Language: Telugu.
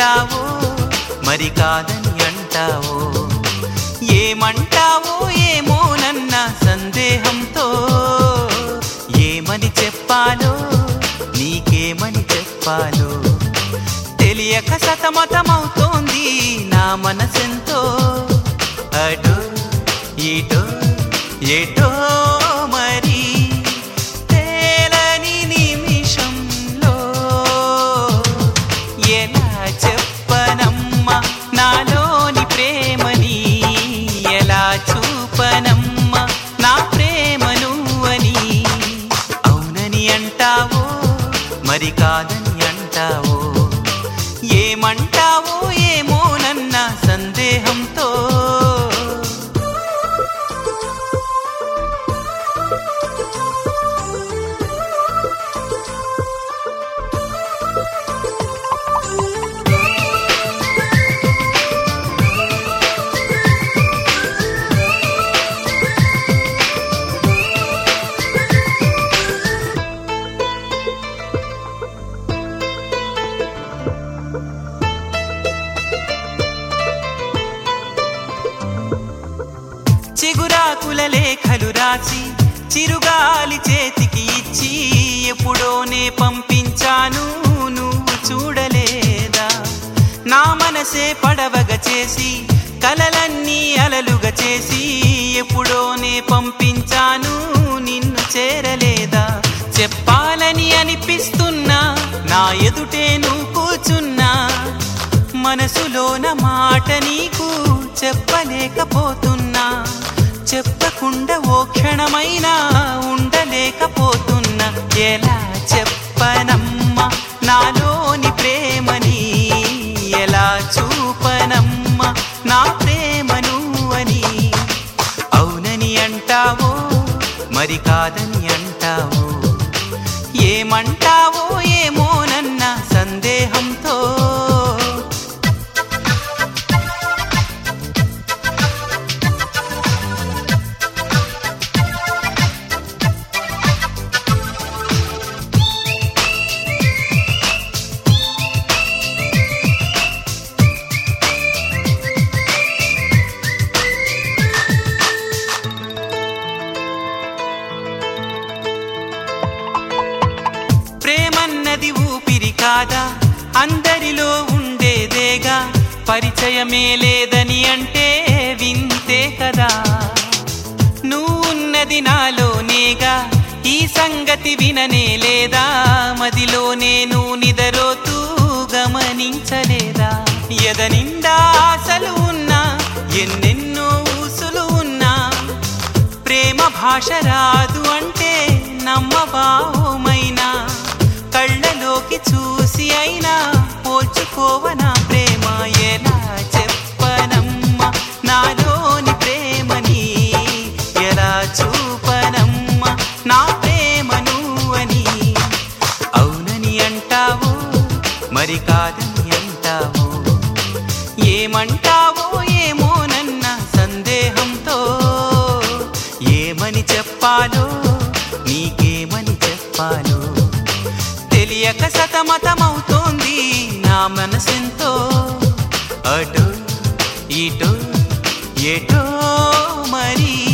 అంటావో మరి కాదని అంటావో ఏమంటావో ఏమోనన్న సందేహంతో ఏమని చెప్పాలో నీకేమని చెప్పాలో తెలియక సతమతమవుతోంది నా మనసెంతో అటో ఇటో ఎటో మరి తేలని నిమిషంలో ఎలా చెప్పనమ్మా నాలోని ప్రేమని ఎలా చూపనమ్మా నా ప్రేమను అని అవునని అంటావో మరి కాదని అంటావో ఏమంటావో ఏమోనన్న సందేహంతో చిగురాకుల లేఖలు రాసి చిరుగాలి చేతికి ఇచ్చి ఎప్పుడోనే పంపించాను నువ్వు చూడలేదా నా మనసే పడవగా చేసి కలలన్నీ అలలుగా చేసి ఎప్పుడోనే పంపించాను నిన్ను చేరలేదా చెప్పాలని అనిపిస్తున్నా నా ఎదుటే నువ్వు కూర్చున్నా మనసులోన మాట నీకు చెప్పలేకపోతున్నా చెప్పకుండా ఓ క్షణమైనా ఉండలేకపోతున్నా ఎలా చెప్పనమ్మా నాలోని ప్రేమని ఎలా చూపనమ్మా నా ప్రేమను అని అవునని అంటావో మరి కాదని అంటావో ఏమంటావో ఏమోనన్న సందేహంతో ప్రేమన్నది ఊపిరి కాదా అందరిలో ఉండేదేగా పరిచయమే లేదని అంటే వింతే కదా నువ్వున్నది నాలోనేగా ఈ సంగతి విననే లేదా మదిలో నేను నిదరోతూ గమనించలేదా ఎదనిండా ఆశలు ఉన్నా ఎన్నెన్నో ఊసులు ఉన్నా ప్రేమ భాష రాదు అంటే నమ్మబావుమైనా కళ్ళలోకి చూసి అయినా పోల్చుకోవనా ప్రేమ ఎలా చెప్పనమ్మా నాలోని ప్రేమని ఎలా చూపనమ్మా నా ప్రేమను అని అవునని అంటావో మరి కాదని అంటావో ఏమంటావో ఏమోనన్న సందేహంతో ఏమని చెప్పాలో నీకేమని చెప్పాలో తెలియక సతమతమవుతోంది నా మనసెంతో అటో ఇటో ఎటో మరి